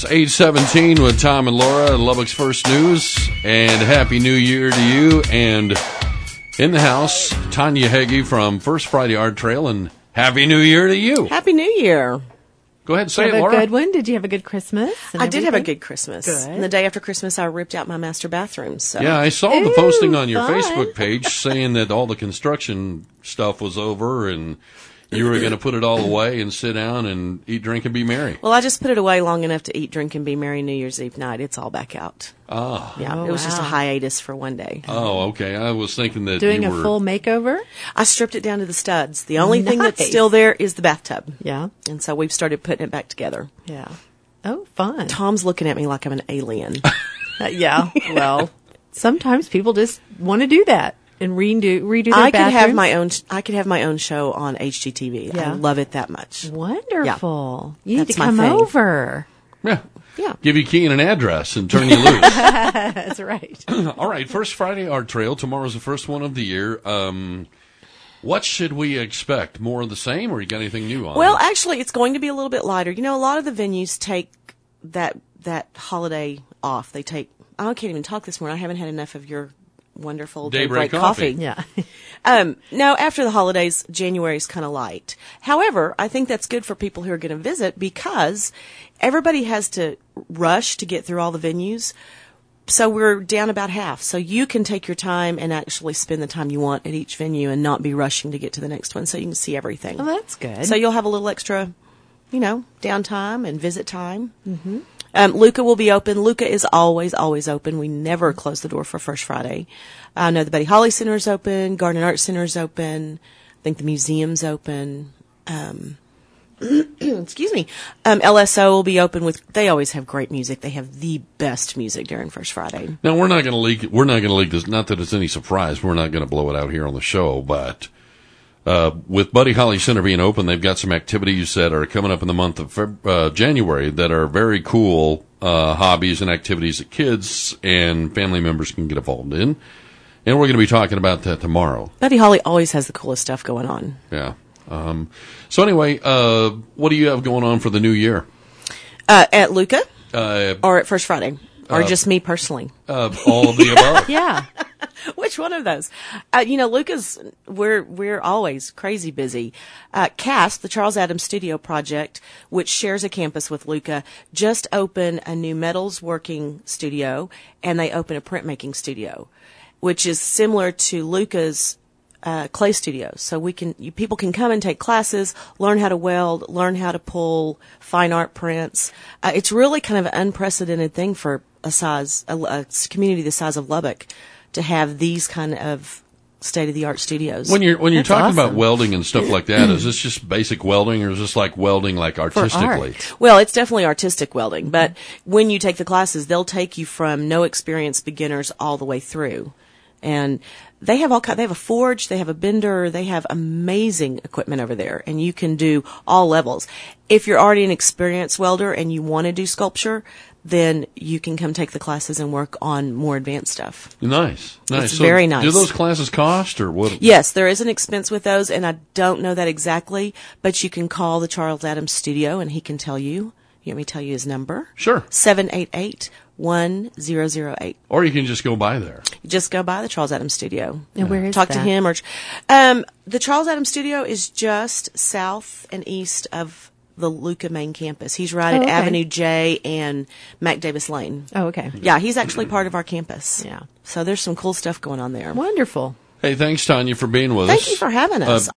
It's 8:17 with Tom and Laura, Lubbock's First News, and Happy New Year to you. And in the house, Tanya Heggie from First Friday Art Trail, and Happy New Year to you. Happy New Year. Go ahead and say Have it, Laura. a good one? Did you have a good Christmas? I did have a good Christmas. Good. And the day after Christmas, I ripped out my master bathroom. So. Yeah, I saw the posting on your fun. Facebook page saying that all the construction stuff was over and you were going to put it all away and sit down and eat, drink, and be merry. Well, I just put it away long enough to eat, drink, and be merry New Year's Eve night. It's all back out. Ah. Yeah, Oh, it was just a wow. hiatus for one day. Oh, okay. I was thinking that Doing you a were... full makeover? I stripped it down to the studs. The only thing that's Nice. still there is the bathtub. Yeah. And so we've started putting it back together. Yeah. Oh, fun. Tom's looking at me like I'm an alien. Yeah. Well, sometimes people just want to do that and redo their I could have bathrooms. I could have my own show on HGTV. Yeah. I love it that much. Wonderful. You need That's to my come thing. over. Yeah. Yeah. Give you a key and an address and turn you loose. That's right. All right, First Friday Art Trail. Tomorrow's the first one of the year. What should we expect? More of the same, or you got anything new on? Well, actually, it's going to be a little bit lighter. You know, a lot of the venues take that holiday off. They take. I can't even talk this morning. I haven't had enough of your wonderful Daybreak Daybreak coffee. Yeah. No, after the holidays, January is kind of light. However, I think that's good for people who are going to visit because everybody has to rush to get through all the venues. So we're down about half. So you can take your time and actually spend the time you want at each venue and not be rushing to get to the next one so you can see everything. Well, that's good. So you'll have a little extra, downtime and visit time. Mm-hmm. Luca will be open. Luca is always open. We never close the door for First Friday. I know the Buddy Holly Center is open. Garden and Art Center is open. I think the museum's open. Excuse me. LSO will be open they always have great music. They have the best music during First Friday. Now, we're not going to leak. We're not going to leak this. Not that it's any surprise. We're not going to blow it out here on the show. But with Buddy Holly Center being open, they've got some activities that are coming up in the month of January that are very cool hobbies and activities that kids and family members can get involved in. And we're going to be talking about that tomorrow. Buddy Holly always has the coolest stuff going on. Yeah. So anyway, what do you have going on for the new year? At Luca or at First Friday? Or just me personally? All of the above. Yeah. Which one of those? Luca's, we're always crazy busy. CAST, the Charles Adams Studio Project, which shares a campus with Luca, just opened a new metals working studio, and they opened a printmaking studio, which is similar to Luca's clay studios. So people can come and take classes, learn how to weld, learn how to pull fine art prints. It's really kind of an unprecedented thing for a community the size of Lubbock to have these kind of state-of-the-art studios. When you're That's talking about awesome. welding and stuff like that, is this just basic welding, or is this like welding like artistically? Well, it's definitely artistic welding, but when you take the classes, they'll take you from no experienced beginners all the way through. And they have they have a forge, they have a bender, they have amazing equipment over there, and you can do all levels. If you're already an experienced welder and you want to do sculpture, then you can come take the classes and work on more advanced stuff. Nice. It's So very nice. Do those classes cost, or what? Yes, there is an expense with those, and I don't know that exactly, but you can call the Charles Adams Studio, and he can tell you. You want me to tell you his number? Sure. 788-1008. Or you can just go by there. You just go by the Charles Adams Studio. And where is Talk to that? him. Or the Charles Adams Studio is just south and east of the Luca main campus. He's right at okay. Avenue J and Mac Davis Lane. Oh, okay. Yeah, he's actually part of our campus. Yeah. So there's some cool stuff going on there. Wonderful. Hey, thanks, Tanya, for being with us. Thank you for having us.